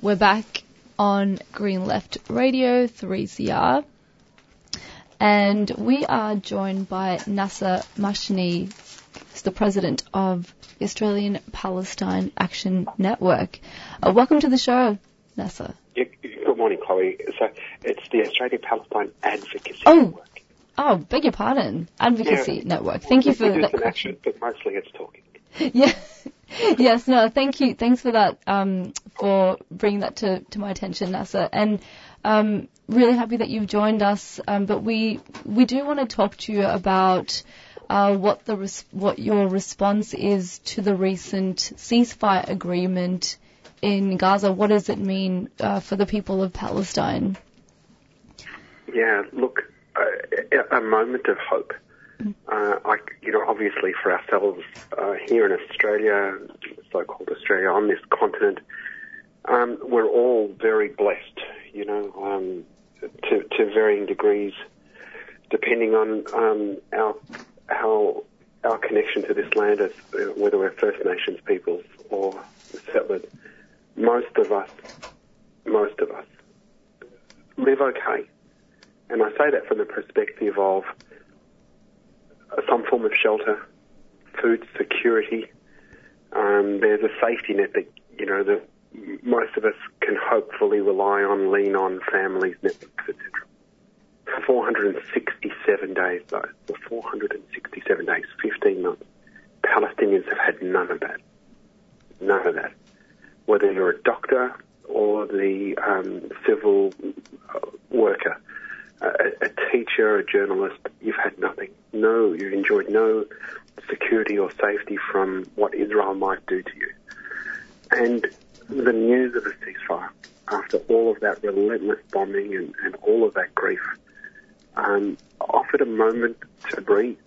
We're back on Green Left Radio 3CR, and we are joined by Nasser Mashni, who's the president of the Australian Palestine Action Network. Welcome to the show, Nasser. Yeah, good morning, Chloe. So it's the Australian Palestine Advocacy Network. Oh, beg your pardon. Advocacy Network. Thank you for that correction. Action, but mostly it's talking. Yeah. Yes, no, thank you. Thanks for that, for bringing that to my attention, Nasser. And really happy that you've joined us. But we do want to talk to you about what your response is to the recent ceasefire agreement in Gaza. What does it mean for the people of Palestine? Yeah, look, a moment of hope. Obviously for ourselves here in Australia, so-called Australia, on this continent, we're all very blessed, to varying degrees, depending on our connection to this land, as whether we're First Nations peoples or settlers. Most of us live okay, and I say that from the perspective of some form of shelter, food security. There's a safety net that, that most of us can hopefully rely on, lean on, families, networks, etc. For 467 days, though, for 467 days, 15 months, Palestinians have had none of that. None of that. Whether you're a doctor or the civil worker, a teacher, a journalist, you've had nothing. No, you've enjoyed no security or safety from what Israel might do to you. And the news of a ceasefire, after all of that relentless bombing and all of that grief, offered a moment to breathe,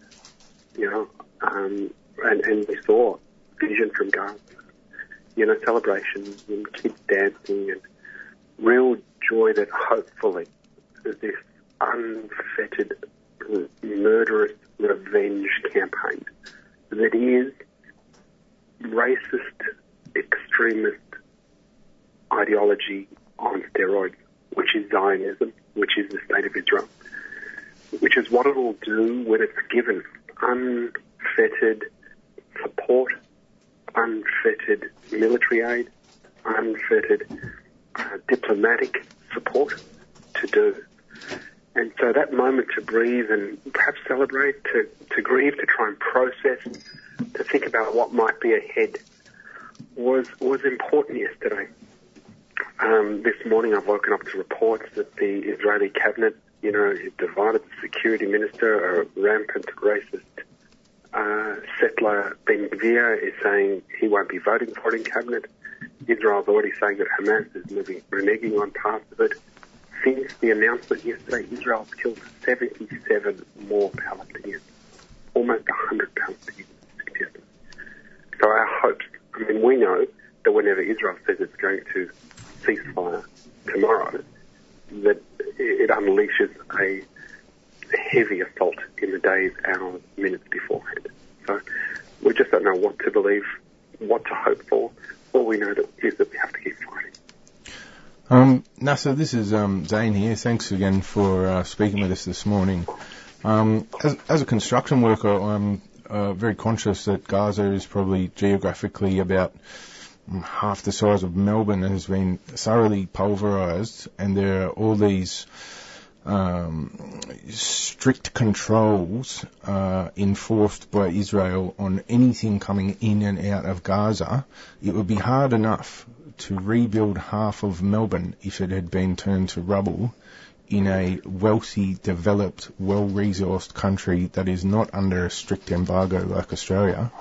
and we saw vision from Gaza, celebrations and kids dancing and real joy that hopefully this unfettered, murderous revenge campaign that is racist, extremist ideology on steroids, which is Zionism, which is the state of Israel, which is what it will do when it's given unfettered support, unfettered military aid, unfettered diplomatic support to do. And so that moment to breathe and perhaps celebrate, to grieve, to try and process, to think about what might be ahead was important yesterday. This morning I've woken up to reports that the Israeli cabinet, it divided the security minister, a rampant racist settler Ben Gvir is saying he won't be voting for it in cabinet. Israel's already saying that Hamas is reneging on parts of it. Since the announcement yesterday, Israel's killed 77 more Palestinians, almost 100 Palestinians. So our hopes, we know that whenever Israel says it's going to ceasefire tomorrow, that it unleashes a heavy assault in the days, hours, minutes beforehand. So we just don't know what to believe, what to hope for. All we know is that we have to keep fighting. Nasser, this is Zane here. Thanks again for speaking with us this morning. As a construction worker, I'm very conscious that Gaza is probably geographically about half the size of Melbourne and has been thoroughly pulverised, and there are all these strict controls enforced by Israel on anything coming in and out of Gaza. It would be hard enough to rebuild half of Melbourne if it had been turned to rubble in a wealthy, developed, well-resourced country that is not under a strict embargo like Australia.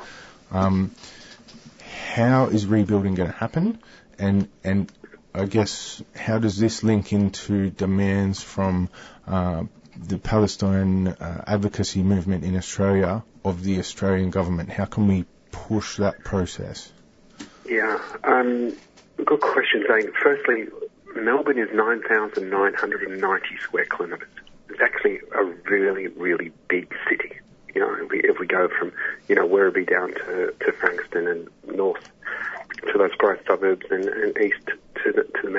How is rebuilding going to happen? And I guess, how does this link into demands from the Palestine advocacy movement in Australia of the Australian government? How can we push that process? Yeah, good question, Zane. Firstly, Melbourne is 9,990 square kilometres. It's actually a really, really big city. If we go from, Werribee down to Frankston and north to those growth suburbs and east to the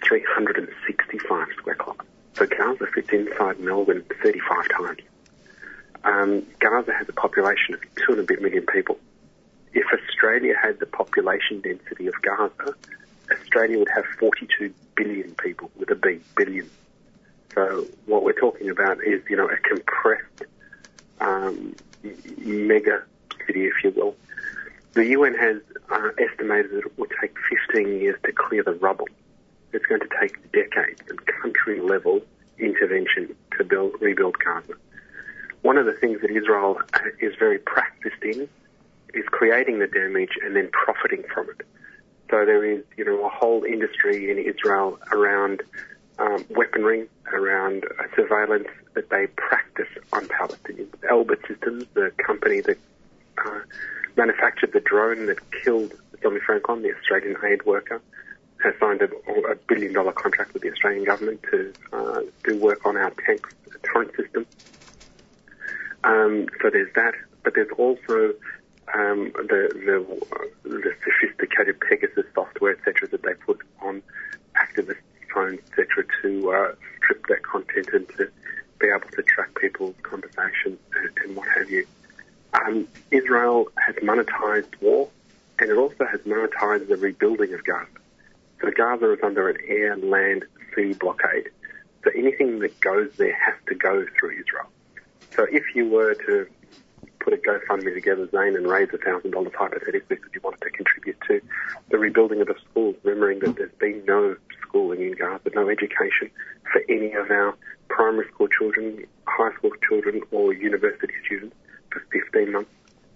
365 square kilometres. So Gaza fits inside Melbourne 35 times. Gaza has a population of 2 and a bit million people. If Australia had the population density of Gaza, Australia would have 42 billion people, with a B, billion. So what we're talking about is, a compressed mega city, if you will. The UN has estimated that it would take 15 years to clear the rubble. It's going to take decades and country-level intervention to rebuild Gaza. One of the things that Israel is very practiced in is creating the damage and then profiting from it. So there is, a whole industry in Israel around weaponry, around surveillance that they practice on Palestinians. Elbit Systems, the company that manufactured the drone that killed Tommy Franklin, the Australian aid worker, has signed a $1 billion contract with the Australian government to do work on our tanks torrent system. So there's that, but there's also the sophisticated Pegasus software, etc., that they put on activist phones, etc., to strip that content and to be able to track people's conversations and what have you. Israel has monetized war, and it also has monetized the rebuilding of Gaza. So Gaza is under an air, land, sea blockade. So anything that goes there has to go through Israel. So if you were to put a GoFundMe together, Zane, and raise $1,000 hypothetically because you wanted to contribute to the rebuilding of the schools, remembering that there's been no schooling in Gaza, no education for any of our primary school children, high school children, or university students for 15 months.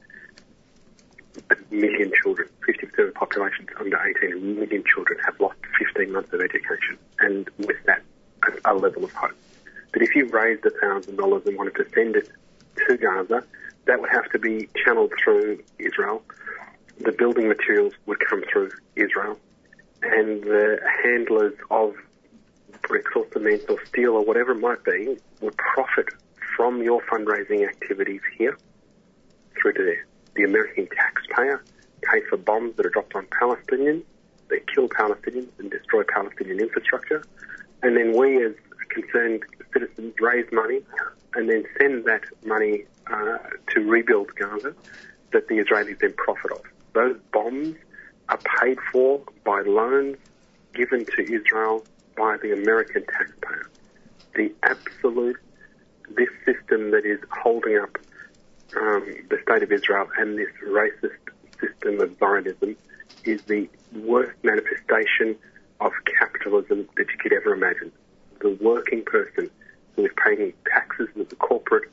1 million children, 50% of the population is under 18, 1 million children have lost 15 months of education, and with that, a level of hope. But if you raised $1,000 and wanted to send it to Gaza, that would have to be channeled through Israel. The building materials would come through Israel, and the handlers of bricks or cement or steel or whatever it might be would profit from your fundraising activities here through to there. The American taxpayer pays for bombs that are dropped on Palestinians. They kill Palestinians and destroy Palestinian infrastructure. And then we as concerned citizens raise money and then send that money to rebuild Gaza that the Israelis then profit of. Those bombs are paid for by loans given to Israel by the American taxpayer. This system that is holding up the state of Israel and this racist system of Zionism is the worst manifestation of capitalism that you could ever imagine. The working person who is paying taxes that the corporate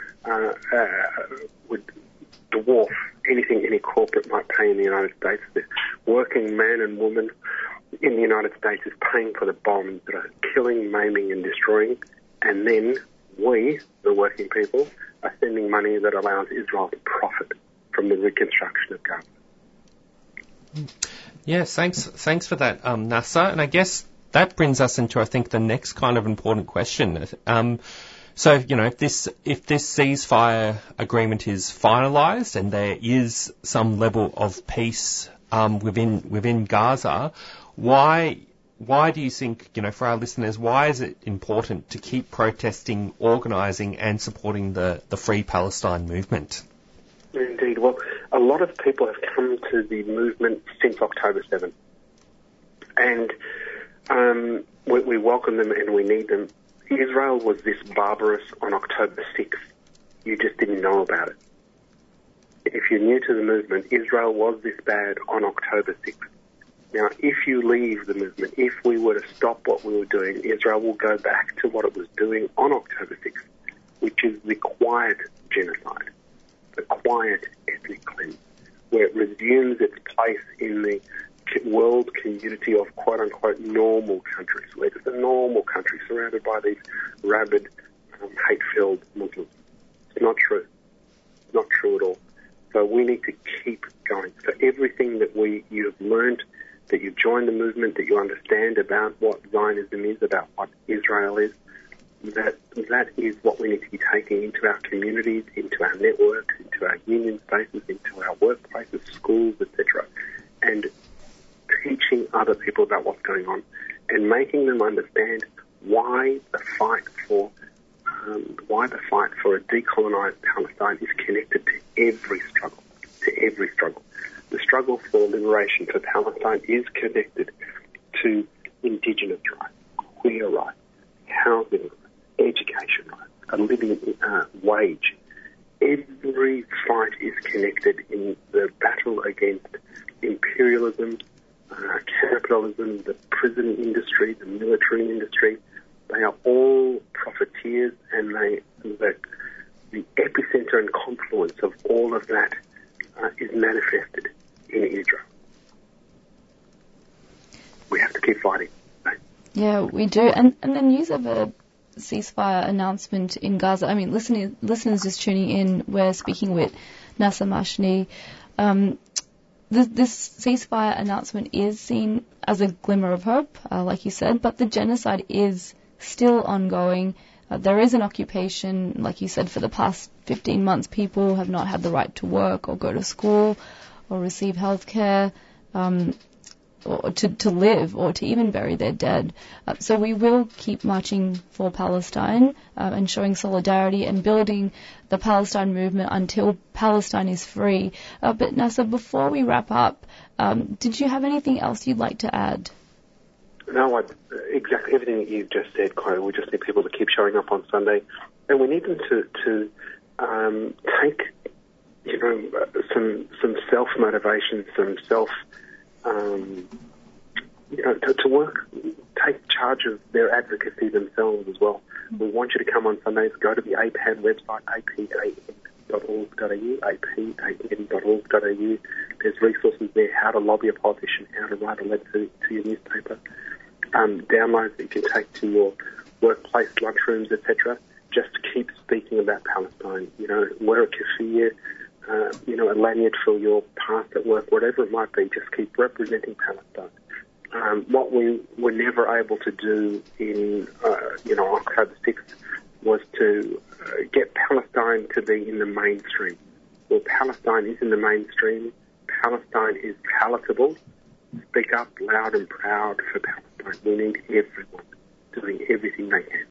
would dwarf anything any corporate might pay in the United States. The working man and woman in the United States is paying for the bombs that are killing, maiming and destroying, and then we, the working people, are sending money that allows Israel to profit from the reconstruction of Gaza. Yes, thanks for that, Nasser. And I guess that brings us into, I think, the next kind of important question. So, if this ceasefire agreement is finalised and there is some level of peace within Gaza, why do you think, for our listeners, why is it important to keep protesting, organising and supporting the Free Palestine movement? Indeed. Well, a lot of people have come to the movement since October 7th. And we welcome them and we need them. Israel was this barbarous on October 6th. You just didn't know about it. If you're new to the movement, Israel was this bad on October 6th. Now, if you leave the movement, if we were to stop what we were doing, Israel will go back to what it was doing on October 6th, which is the quiet genocide, the quiet ethnic cleanse, where it resumes its place in the world community of quote-unquote normal countries, where it's a normal country surrounded by these rabid, hate-filled Muslims. It's not true. It's not true at all. So we need to keep going. So everything that you have learned, that you've joined the movement, that you understand about what Zionism is, about what Israel is, that is what we need to be taking into our communities, into our networks, into our union spaces, into our workplaces, schools, etc., and teaching other people about what's going on. and making them understand why the fight for a decolonised Palestine is connected to every struggle. The struggle for liberation for Palestine is connected to Indigenous rights, queer rights, housing rights, education rights, a living wage. Every fight is connected in the battle against imperialism, capitalism, the prison industry, the military industry. They are all profiteers, and the epicenter and confluence of all of that is manifested in Israel. We have to keep fighting. Yeah, we do. And the news of a ceasefire announcement in Gaza, I mean, listeners just tuning in, we're speaking with Nasser Mashni. This ceasefire announcement is seen as a glimmer of hope, like you said, but the genocide is still ongoing. There is an occupation, like you said, for the past 15 months. People have not had the right to work or go to school or receive health care, or to live or to even bury their dead. So we will keep marching for Palestine and showing solidarity and building the Palestine movement until Palestine is free. But Nasser, before we wrap up, did you have anything else you'd like to add? No, exactly everything that you've just said, Chloe. We just need people to keep showing up on Sunday, and we need them to take, some self-motivation, some self, to work, take charge of their advocacy themselves as well. We want you to come on Sundays. Go to the APAN website, apan.org.au, apan.org.au. There's resources there, how to lobby a politician, how to write a letter to your newspaper. Downloads that you can take to your workplace, lunchrooms, etc. Just keep speaking about Palestine. Wear a keffiyeh, a lanyard for your pass at work, whatever it might be. Just keep representing Palestine. What we were never able to do in, October 6th was to get Palestine to be in the mainstream. Well, Palestine is in the mainstream. Palestine is palatable. Speak up loud and proud for Palestine. We need everyone doing everything they can.